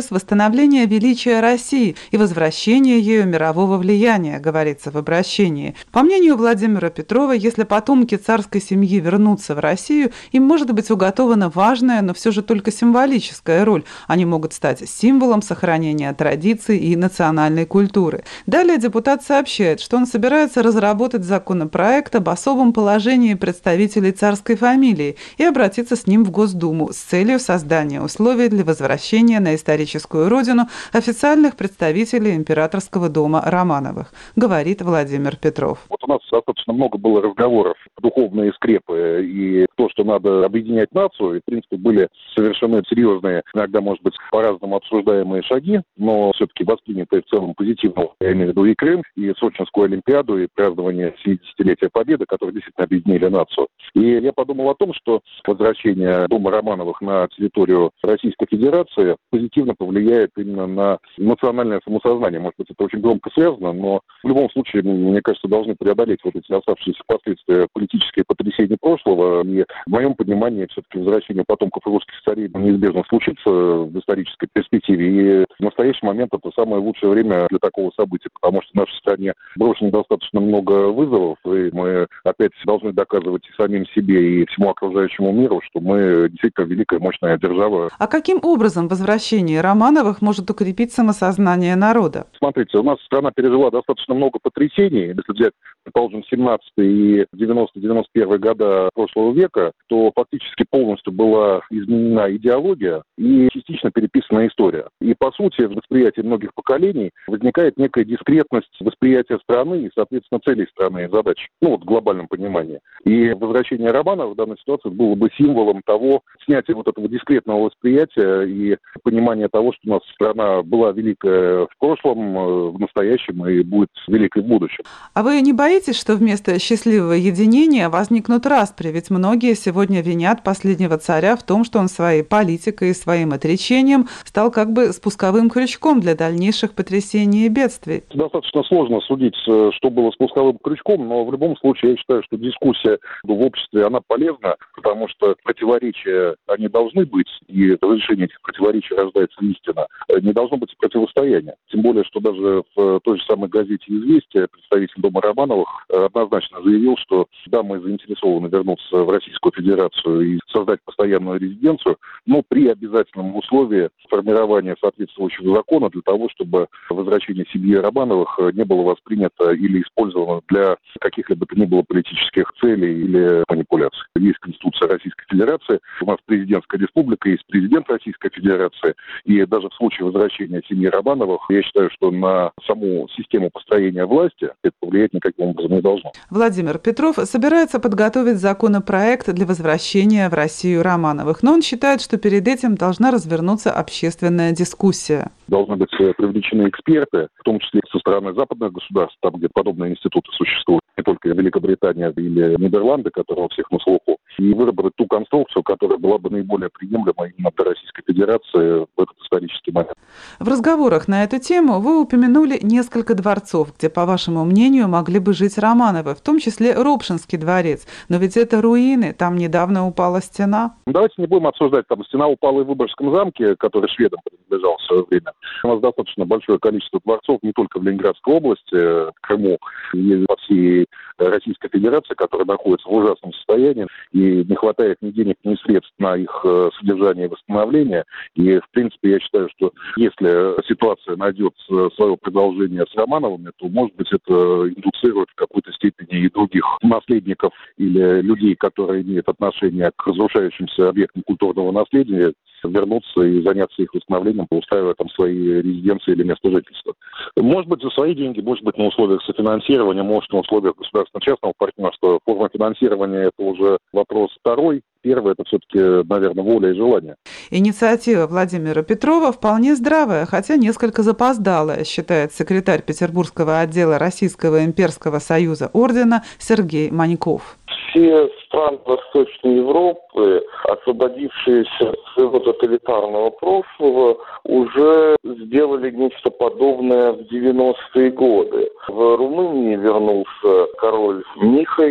процесс восстановления величия России и возвращения ею мирового влияния, говорится в обращении. По мнению Владимира Петрова, если потомки царской семьи вернутся в Россию, им может быть уготована важная, но все же только символическая роль. Они могут стать символом сохранения традиций и национальной культуры. Далее депутат сообщает, что он собирается разработать законопроект об особом положении представителей царской фамилии и обратиться с ним в Госдуму с целью создания условий для возвращения на историческую родину официальных представителей императорского дома Романовых, говорит Владимир Петров. Вот у нас достаточно много было разговоров, духовные скрепы и то, что надо объединять нацию. И, в принципе, были совершены серьезные, иногда, может быть, по-разному обсуждаемые шаги, но все-таки воспринятые в целом позитивно. Я имею в виду и Крым, и Сочинскую Олимпиаду, и празднование 70-летия Победы, которые действительно объединили нацию. И я подумал о том, что возвращение дома Романовых на территорию Российской Федерации позитивно повлияет именно на национальное самосознание. Может быть, это очень громко связано, но в любом случае, мне кажется, должны преодолеть вот эти оставшиеся последствия политические потрясения прошлого. И в моем понимании все-таки возвращение потомков русских царей неизбежно случится в исторической перспективе. И в настоящий момент это самое лучшее время для такого события, потому что в нашей стране брошено достаточно много вызовов, и мы опять должны доказывать и самим себе, и всему окружающему миру, что мы действительно великая, мощная держава. А каким образом возвращение Романовых может укрепить самосознание народа? Смотрите, у нас страна пережила достаточно много потрясений. Если взять, предположим, 17-й и 90-91 года прошлого века, то фактически полностью была изменена идеология и частично переписана история. И, по сути, в восприятии многих поколений возникает некая дискретность восприятия страны и, соответственно, целей страны и задач, в глобальном понимании. И возвращение Романова в данной ситуации было бы символом того, снятия вот этого дискретного восприятия и понимания того, что у нас страна была великая в прошлом, в настоящем и будет великой в будущем. А вы не боитесь, что вместо счастливого единения возникнут распри? Ведь многие сегодня винят последнего царя в том, что он своей политикой и своим отречением стал как бы спусковым крючком для дальнейших потрясений и бедствий. Достаточно сложно судить, что было спусковым крючком, но в любом случае я считаю, что дискуссия в обществе, она полезна, потому что противоречия, они должны быть, и разрешение этих противоречий рождается истина. Не должно быть противостояния. Тем более, что даже в той же самой газете «Известия» представитель дома Романовых однозначно заявил, что да, мы заинтересованы вернуться в Российскую Федерацию и создать постоянную резиденцию, но при обязательном условии формирования соответствующего закона для того, чтобы возвращение семьи Романовых не было воспринято или использовано для каких-либо то ни было политических целей или манипуляций. Есть Конституция Российской Федерации, у нас президентская республика, есть президент Российской Федерации, и даже в случае возвращения семьи Романовых, я считаю, что на саму систему построения власти это повлиять никаким образом не должно. Владимир Петров собирается подготовить законопроект для возвращения в Россию Романовых, но он считает, что перед этим должна развернуться общественная дискуссия. Должны быть привлечены эксперты, в том числе со стороны западных государств, там, где подобные институты существуют, не только Великобритания или Нидерланды, которые у всех на слуху, и выработать ту конструкцию, которая была бы наиболее приемлема именно для Российской Федерации в этот исторический момент. В разговорах на эту тему вы упомянули несколько дворцов, где, по вашему мнению, могли бы жить Романовы, в том числе Ропшинский дворец. Но ведь это руины, там недавно упала стена. Давайте не будем обсуждать, там стена упала и в Выборгском замке, который шведам принадлежал в свое время. У нас достаточно большое количество дворцов не только в Ленинградской области, в Крыму и во всей Российской Федерации, которые находятся в ужасном состоянии, и не хватает ни денег, ни средств на их содержание и восстановление. И, в принципе, я считаю, что если ситуация найдет свое продолжение с Романовыми, то, может быть, это индуцирует в какой-то степени и других наследников или людей, которые имеют отношение к разрушающимся объектам культурного наследия, вернуться и заняться их восстановлением, устраивая там свои резиденции или место жительства. Может быть, за свои деньги, может быть, на условиях софинансирования, может, на условиях государственно-частного партнерства. Форма финансирования – это уже вопрос второй. Первое – это все-таки, наверное, воля и желание. Инициатива Владимира Петрова вполне здравая, хотя несколько запоздалая, считает секретарь Петербургского отдела Российского имперского союза ордена Сергей Маньков. Все страны Восточной Европы, освободившиеся от своего тоталитарного прошлого, уже сделали нечто подобное в 90-е годы. В Румынии вернулся король Михай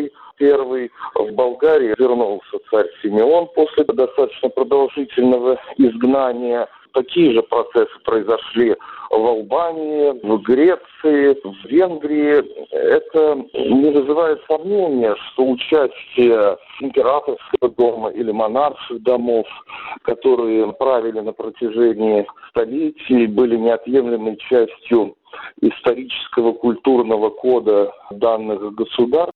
I. В Болгарии вернулся царь Симеон после достаточно продолжительного изгнания. Такие же процессы произошли в Албании, в Греции, в Венгрии. Это не вызывает сомнения, что участие императорского дома или монарших домов, которые правили на протяжении столетий, были неотъемлемой частью исторического культурного кода данных государств,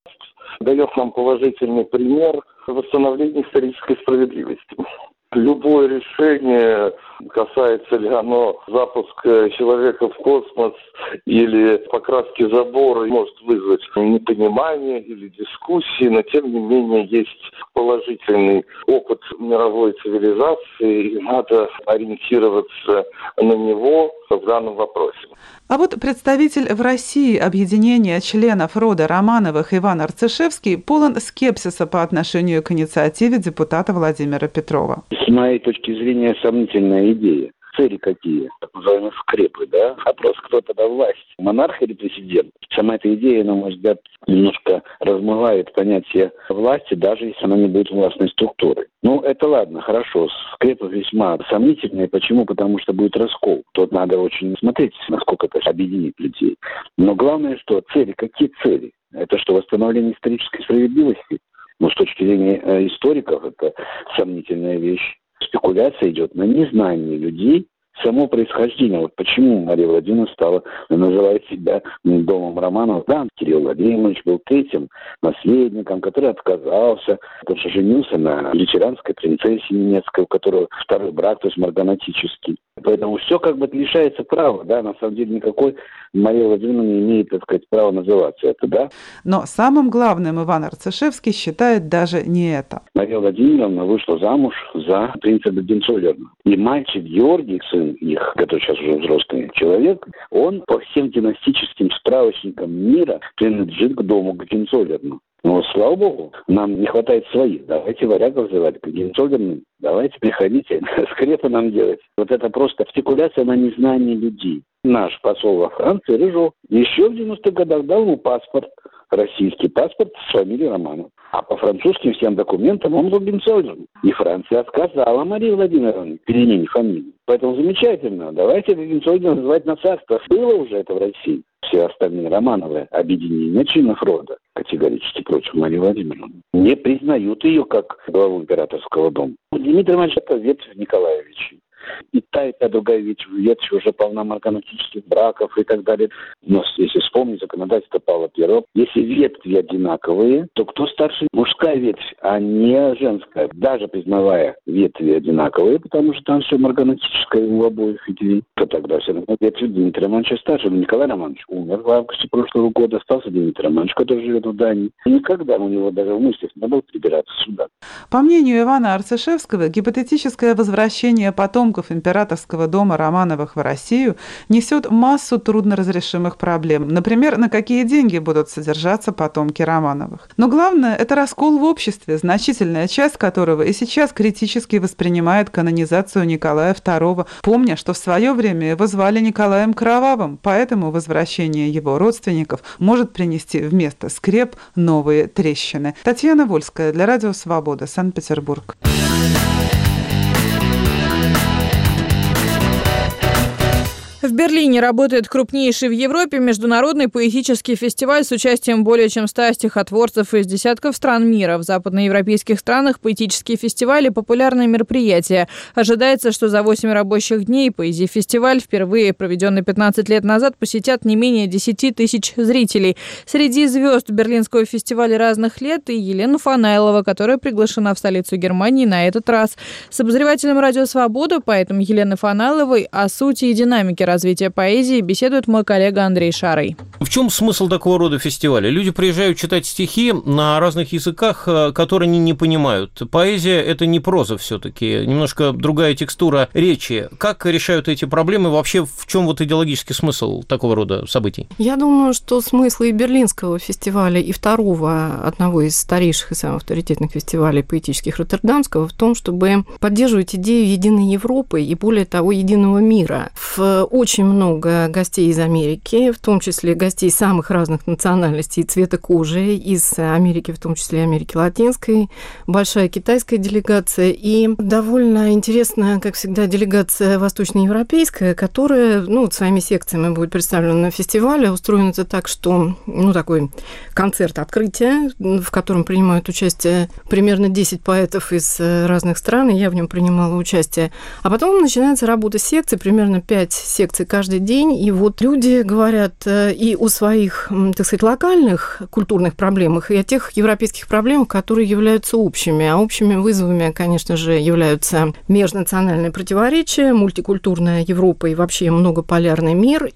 дает нам положительный пример восстановления исторической справедливости. Любое решение, касается ли оно запуска человека в космос или покраски забора, может вызвать непонимание или дискуссии, но тем не менее есть положительный опыт мировой цивилизации, и надо ориентироваться на него в данном вопросе. А вот представитель в России объединения членов рода Романовых Иван Арцишевский полон скепсиса по отношению к инициативе депутата Владимира Петрова. С моей точки зрения, сомнительная идея. Цели какие? Так называемые скрепы, да? Вопрос, кто тогда власть? Монарх или президент? Сама эта идея, на мой взгляд, немножко размывает понятие власти, даже если она не будет властной структурой. Ну, это ладно, хорошо. Скрепы весьма сомнительные. Почему? Потому что будет раскол. Тут надо очень смотреть, насколько это объединит людей. Но главное, что цели. Какие цели? Это что, восстановление исторической справедливости? Ну, с точки зрения историков, это сомнительная вещь. Спекуляция идет на незнание людей, само происхождение. Вот почему Мария Владимировна стала называть себя домом Романовых. Да, Кирилл Владимирович был третьим наследником, который отказался, потому что женился на лютеранской принцессе немецкой, у которой второй брак, то есть марганатический. Поэтому все как бы лишается права, да, на самом деле никакой Мария Владимировна не имеет, так сказать, права называться это, да. Но самым главным Иван Арцишевский считает даже не это. Мария Владимировна вышла замуж за принца Гогенцоллерна. И мальчик Георгий, сын их, который сейчас уже взрослый человек, он по всем династическим справочникам мира принадлежит к дому Гогенцоллерна. Но, слава богу, нам не хватает своих. Давайте варягов звать, Гогенцоллерны. Давайте, приходите, скрепы нам делать. Вот это просто спекуляция на незнание людей. Наш посол во Франции, Рыжов, еще в 90-х годах дал ему паспорт, российский паспорт с фамилией Романов. А по французским всем документам он был Гогенцоллерн. И Франция отказала Марии Владимировне в перемене фамилии. Поэтому замечательно. Давайте Гогенцоллерн называть на царство. Было уже это в России. Все остальные Романовы, объединения членов рода, категорически против Марии Владимировны, не признают ее как главу императорского дома. Дмитрий Иванович – это ветвь Николаевича. И та другая ветвь уже полна марганатических браков и так далее. Но если вспомнить законодательство Павла I, если ветви одинаковые, то кто старше? Мужская ветвь, а не женская. Даже признавая ветви одинаковые, потому что там все марганатическое у обоих ветвей, то тогда все равно ветвь Дмитрия Романовича старше. Но Николай Романович умер в августе прошлого года, остался Дмитрий Романович, который живет в Дании. И никогда у него даже в мыслях не было прибираться сюда. По мнению Ивана Арцишевского, гипотетическое возвращение потомков императорского дома Романовых в Россию несет массу трудноразрешимых проблем. Например, на какие деньги будут содержаться потомки Романовых. Но главное – это раскол в обществе, значительная часть которого и сейчас критически воспринимает канонизацию Николая II, помня, что в свое время его звали Николаем Кровавым, поэтому возвращение его родственников может принести вместо скреп новые трещины. Татьяна Вольская для Радио Свобода, Санкт-Петербург. В Берлине работает крупнейший в Европе международный поэтический фестиваль с участием более чем 100 стихотворцев из десятков стран мира. В западноевропейских странах поэтические фестивали – популярное мероприятие. Ожидается, что за 8 рабочих дней поэзия-фестиваль, впервые проведенный 15 лет назад, посетят не менее 10 тысяч зрителей. Среди звезд берлинского фестиваля разных лет и Елена Фанайлова, которая приглашена в столицу Германии на этот раз. С обозревателем «Радио Свобода», поэтом Еленой Фанайловой, о сути и динамике развития поэзии беседует мой коллега Андрей Шарый. В чем смысл такого рода фестиваля? Люди приезжают читать стихи на разных языках, которые они не понимают. Поэзия – это не проза все-таки, немножко другая текстура речи. Как решают эти проблемы? Вообще, в чем вот идеологический смысл такого рода событий? Я думаю, что смысл и Берлинского фестиваля, и второго, одного из старейших и самых авторитетных фестивалей поэтических Роттердамского, в том, чтобы поддерживать идею единой Европы и, более того, единого мира. В очень много гостей из Америки, в том числе гостей самых разных национальностей и цвета кожи, из Америки, в том числе Америки Латинской, большая китайская делегация и довольно интересная, как всегда, делегация восточноевропейская, которая, своими секциями будет представлена на фестивале. Устроено это так, что, такой концерт открытия, в котором принимают участие примерно 10 поэтов из разных стран, и я в нем принимала участие. А потом начинается работа секций, примерно 5 секций каждый день, и вот люди говорят и о своих, так сказать, локальных культурных проблемах, и о тех европейских проблемах, которые являются общими. А общими вызовами, конечно же, являются межнациональные противоречия, мультикультурная Европа и вообще многополярный мир,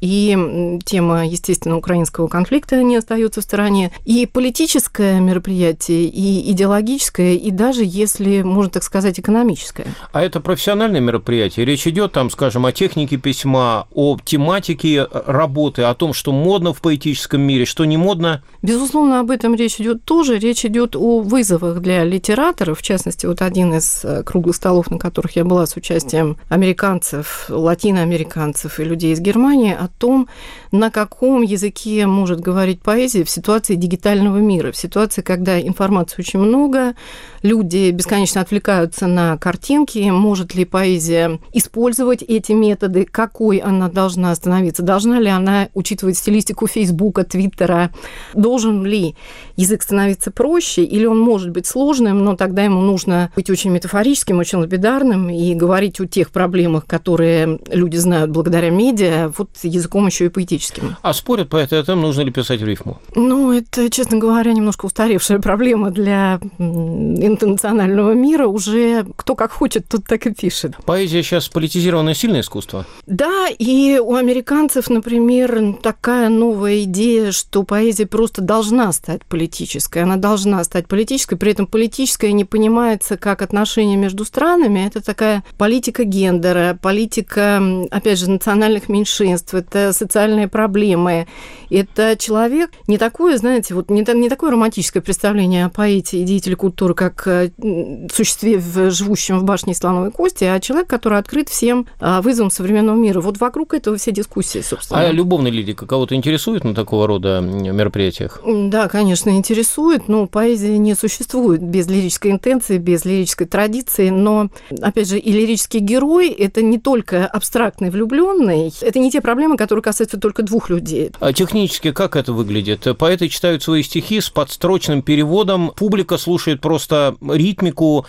и тема, естественно, украинского конфликта не остается в стороне, и политическое мероприятие, и идеологическое, и даже, если можно так сказать, экономическое. А это профессиональное мероприятие? Речь идет, там, скажем, о технике письма, о тематике работы, о том, что модно в поэтическом мире, что не модно? Безусловно, об этом речь идет тоже. Речь идет о вызовах для литераторов. В частности, вот один из круглых столов, на которых я была с участием американцев, латиноамериканцев и людей из Германии, о том, на каком языке может говорить поэзия в ситуации дигитального мира, в ситуации, когда информации очень много, люди бесконечно отвлекаются на картинки, может ли поэзия использовать эти методы, какой она должна становиться, должна ли она учитывать стилистику Фейсбука, Твиттера, должен ли язык становиться проще, или он может быть сложным, но тогда ему нужно быть очень метафорическим, очень лапидарным и говорить о тех проблемах, которые люди знают благодаря медиа, вот языком еще и поэтическим. А спорят поэты о том, нужно ли писать в рифму? Это, честно говоря, немножко устаревшая проблема для интернационального мира. Уже кто как хочет, тот так и пишет. Поэзия сейчас политизированное сильное искусство? Да, и у американцев, например, такая новая идея, что поэзия просто должна стать политической. Она должна стать политической, при этом политическая не понимается как отношение между странами. Это такая политика гендера, политика, опять же, национальных меньшинств, это социальные проблемы. Это человек не такое, знаете, вот не такое романтическое представление о поэте и деятеле культуры, как существе, живущем в башне из слоновой кости, а человек, который открыт всем вызовам современного мира. Вот вокруг этого все дискуссии, собственно. А любовная лирика кого-то интересует на такого рода мероприятиях? Да, конечно, интересует, но поэзия не существует без лирической интенции, без лирической традиции, но, опять же, и лирический герой – это не только абстрактный влюбленный, это не те проблемы, которые касаются только двух людей. А технически как это выглядит? Поэты читают свои стихи с подстрочным переводом, публика слушает просто ритмику,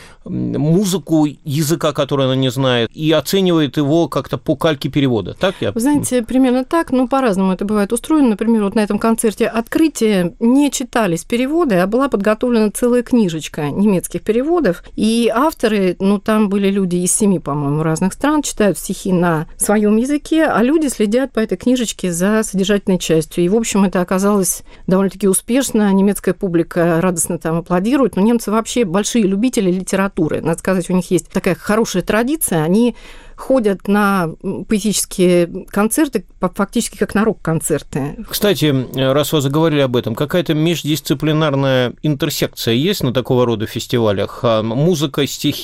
музыку языка, который она не знает, и оценивает его как-то по кальке перевода. Так я? Вы знаете, примерно так, но по-разному это бывает устроено. Например, вот на этом концерте открытия не читались переводы, а была подготовлена целая книжечка немецких переводов, и авторы, там были люди из 7, по-моему, разных стран, читают стихи на своем языке, а люди следят по этой книжечке за содержательной частью. И, в общем, это оказалось довольно-таки успешно. Немецкая публика радостно там аплодирует. Но немцы вообще большие любители литературы. Надо сказать, у них есть такая хорошая традиция. Они ходят на поэтические концерты фактически как на рок-концерты. Кстати, раз вы заговорили об этом, какая-то междисциплинарная интерсекция есть на такого рода фестивалях? Музыка,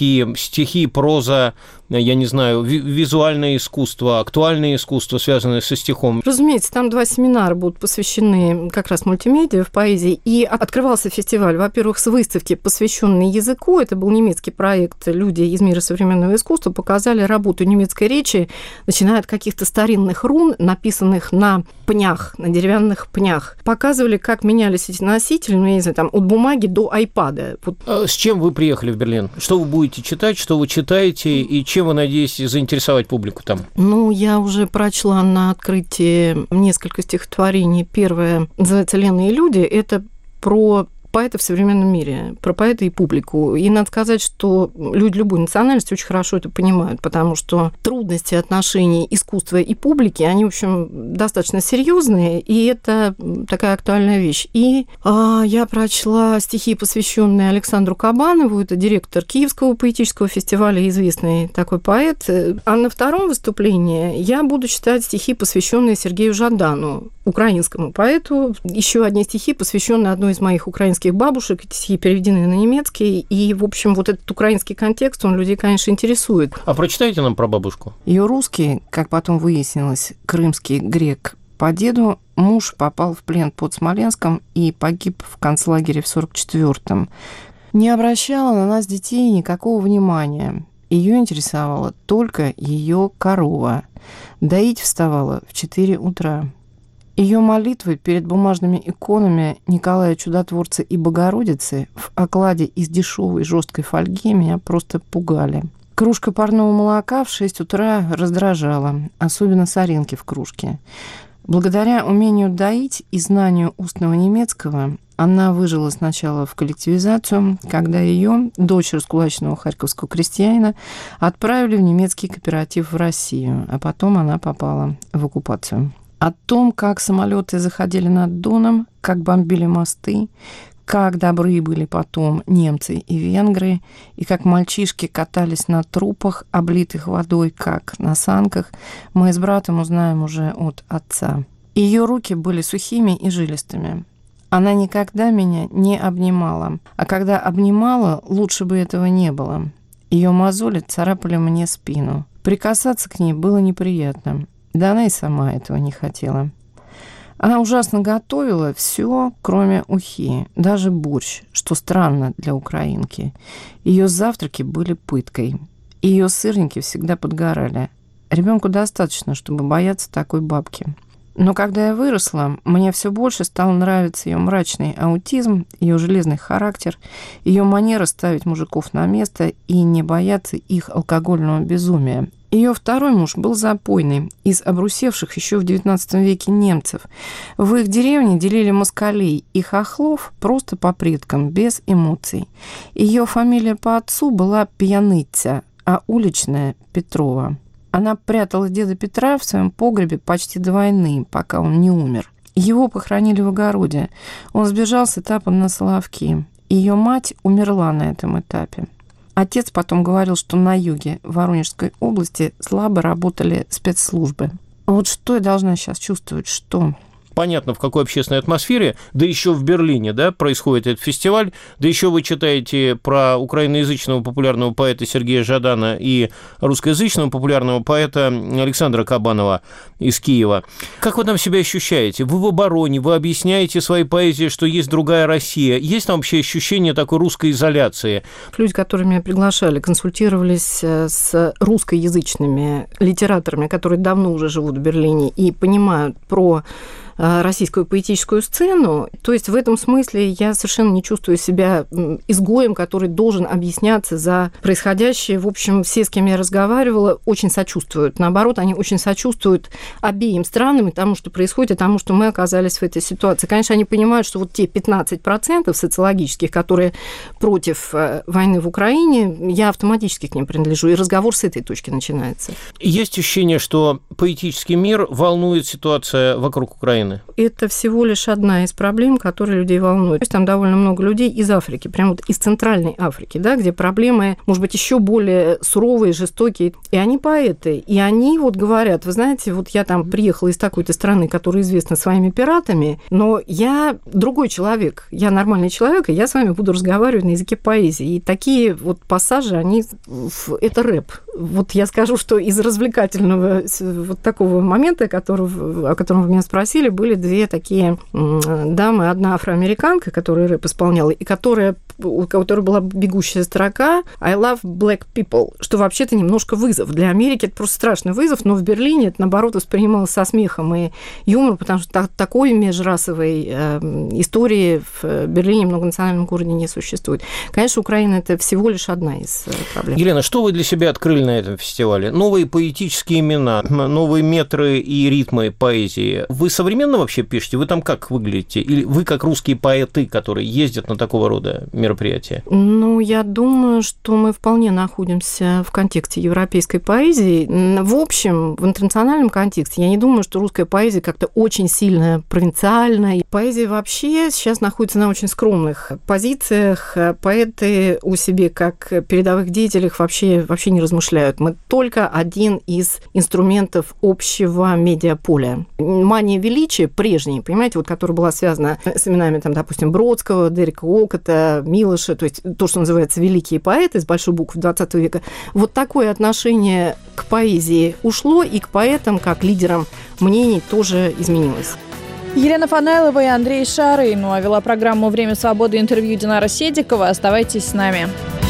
стихи, проза, я не знаю, визуальное искусство, актуальное искусство, связанное со стихом? Разумеется, там 2 семинара будут посвящены как раз мультимедиа в поэзии. И открывался фестиваль, во-первых, с выставки, посвященной языку. Это был немецкий проект «Люди из мира современного искусства». Показали работу немецкой речи, начиная от каких-то старинных рун, написанных на пнях, на деревянных пнях. Показывали, как менялись эти носители, я не знаю, там, от бумаги до айпада. Вот. С чем вы приехали в Берлин? Что вы будете читать, что вы читаете, и чем вы надеетесь заинтересовать публику там? Я уже прочла на открытии несколько стихотворений. Первое называется «Ленные люди». Это про поэта в современном мире, про поэта и публику. И надо сказать, что люди любой национальности очень хорошо это понимают, потому что трудности отношений искусства и публики, они, в общем, достаточно серьезные, и это такая актуальная вещь. И я прочла стихи, посвященные Александру Кабанову, это директор Киевского поэтического фестиваля, известный такой поэт. А на втором выступлении я буду читать стихи, посвященные Сергею Жадану, украинскому поэту. Еще одни стихи, посвященные одной из моих украинских русских бабушек, эти стихи переведены на немецкий, и, в общем, вот этот украинский контекст, он людей, конечно, интересует. А прочитайте нам про бабушку. Ее русский, как потом выяснилось, крымский грек по деду, муж попал в плен под Смоленском и погиб в концлагере в 44-м. Не обращала на нас, детей, никакого внимания. Ее интересовала только ее корова. Доить вставала в 4 утра. Ее молитвы перед бумажными иконами Николая Чудотворца и Богородицы в окладе из дешевой жесткой фольги меня просто пугали. Кружка парного молока в 6 утра раздражала, особенно соринки в кружке. Благодаря умению доить и знанию устного немецкого она выжила сначала в коллективизацию, когда ее, дочь раскулаченного харьковского крестьянина, отправили в немецкий кооператив в Россию, а потом она попала в оккупацию. О том, как самолеты заходили над Доном, как бомбили мосты, как добры были потом немцы и венгры, и как мальчишки катались на трупах, облитых водой, как на санках, мы с братом узнаем уже от отца. Ее руки были сухими и жилистыми. Она никогда меня не обнимала, а когда обнимала, лучше бы этого не было. Ее мозоли царапали мне спину. Прикасаться к ней было неприятно. Да она и сама этого не хотела. Она ужасно готовила все, кроме ухи, даже борщ, что странно для украинки. Ее завтраки были пыткой. Ее сырники всегда подгорали. Ребенку достаточно, чтобы бояться такой бабки. Но когда я выросла, мне все больше стал нравиться ее мрачный аутизм, ее железный характер, ее манера ставить мужиков на место и не бояться их алкогольного безумия. Ее второй муж был запойный, из обрусевших еще в XIX веке немцев. В их деревне делили москалей и хохлов просто по предкам, без эмоций. Ее фамилия по отцу была Пьяныця, а уличная – Петрова. Она прятала деда Петра в своем погребе почти до войны, пока он не умер. Его похоронили в огороде. Он сбежал с этапа на Соловки. Ее мать умерла на этом этапе. Отец потом говорил, что на юге Воронежской области слабо работали спецслужбы. Вот что я должна сейчас чувствовать, что... Понятно, в какой общественной атмосфере, да еще в Берлине, да, происходит этот фестиваль, да еще вы читаете про украиноязычного популярного поэта Сергея Жадана и русскоязычного популярного поэта Александра Кабанова из Киева. Как вы там себя ощущаете? Вы в обороне, вы объясняете своей поэзии, что есть другая Россия. Есть там вообще ощущение такой русской изоляции? Люди, которые меня приглашали, консультировались с русскоязычными литераторами, которые давно уже живут в Берлине и понимают про российскую поэтическую сцену. То есть в этом смысле я совершенно не чувствую себя изгоем, который должен объясняться за происходящее. В общем, все, с кем я разговаривала, очень сочувствуют. Наоборот, они очень сочувствуют обеим странам и тому, что происходит, и тому, что мы оказались в этой ситуации. Конечно, они понимают, что вот те 15% социологических, которые против войны в Украине, я автоматически к ним принадлежу, и разговор с этой точки начинается. Есть ощущение, что поэтический мир волнует ситуация вокруг Украины? Это всего лишь одна из проблем, которые людей волнуют. То есть там довольно много людей из Африки, прямо вот из Центральной Африки, да, где проблемы, может быть, еще более суровые, жестокие. И они поэты, и они вот говорят, вы знаете, вот я там приехала из такой-то страны, которая известна своими пиратами, но я другой человек, я нормальный человек, и я с вами буду разговаривать на языке поэзии. И такие вот пассажи, они... Это рэп. Вот я скажу, что из развлекательного вот такого момента, о котором вы меня спросили, были две такие дамы. Одна афроамериканка, которая рэп исполняла, и у которой была бегущая строка «I love black people», что вообще-то немножко вызов. Для Америки это просто страшный вызов, но в Берлине это, наоборот, воспринималось со смехом и юмором, потому что такой межрасовой истории в Берлине, многонациональном городе, не существует. Конечно, Украина – это всего лишь одна из проблем. Елена, что вы для себя открыли на этом фестивале? Новые поэтические имена, новые метры и ритмы поэзии. Вы современно вообще пишете? Вы там как выглядите? Или вы как русские поэты, которые ездят на такого рода мероприятия? Ну, я думаю, что мы вполне находимся в контексте европейской поэзии. В общем, в интернациональном контексте я не думаю, что русская поэзия как-то очень сильно провинциальна. Поэзия вообще сейчас находится на очень скромных позициях. Поэты у себя как передовых деятелях вообще не размышляют. Мы только один из инструментов общего медиаполя. Мания величия величия прежней, понимаете, вот которая была связана с именами, там, допустим, Бродского, Дерека Олкотта, Милоша, то есть то, что называется великие поэты с большой буквы 20 века, вот такое отношение к поэзии ушло, и к поэтам, как лидерам мнений, тоже изменилось. Елена Фанайлова и Андрей Шарый. Ну а вела программу «Время свободы» интервью Динара Седикова. Оставайтесь с нами.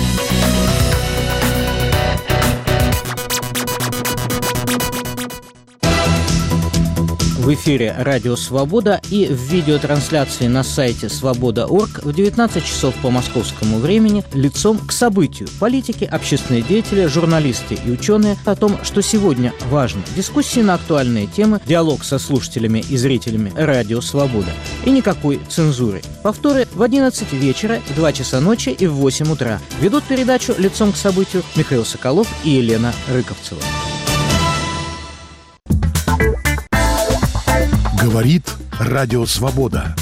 В эфире «Радио Свобода» и в видеотрансляции на сайте свобода.орг в 19 часов по московскому времени лицом к событию. Политики, общественные деятели, журналисты и ученые о том, что сегодня важно. Дискуссии на актуальные темы, диалог со слушателями и зрителями «Радио Свобода». И никакой цензуры. Повторы в 11 вечера, в 2 часа ночи и в 8 утра. Ведут передачу «Лицом к событию» Михаил Соколов и Елена Рыковцева. Говорит Радио Свобода.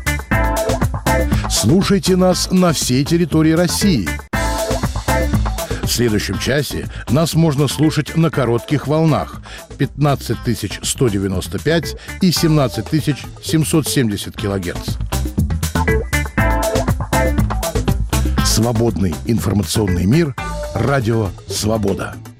Слушайте нас на всей территории России. В следующем часе нас можно слушать на коротких волнах 15 195 и 17 770 килогерц. Свободный информационный мир. Радио Свобода.